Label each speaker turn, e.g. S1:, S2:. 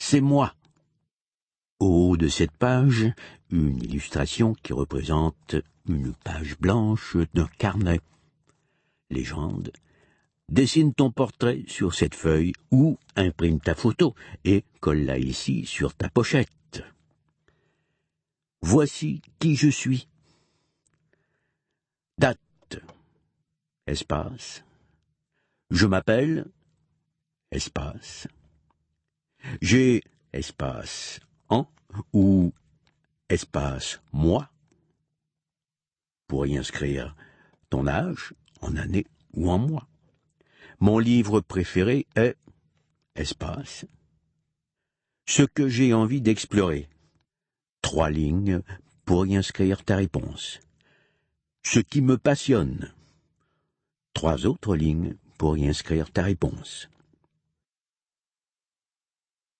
S1: c'est moi. Au haut de cette page, une illustration qui représente une page blanche d'un carnet. Légende. Dessine ton portrait sur cette feuille ou imprime ta photo et colle-la ici sur ta pochette. Voici qui je suis. Date. Espace. Je m'appelle. Espace. J'ai espace en ou espace moi pour y inscrire ton âge en année ou en mois. Mon livre préféré est espace. Ce que j'ai envie d'explorer. 3 lignes pour y inscrire ta réponse. Ce qui me passionne. 3 autres lignes pour y inscrire ta réponse.